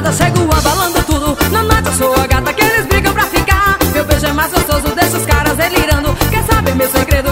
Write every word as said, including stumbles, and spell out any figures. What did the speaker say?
balada chego abalando tudo. Na noite eu sou a gata que eles brigam pra ficar. Meu beijo é mais gostoso, deixa os caras delirando. Quer saber meu segredo?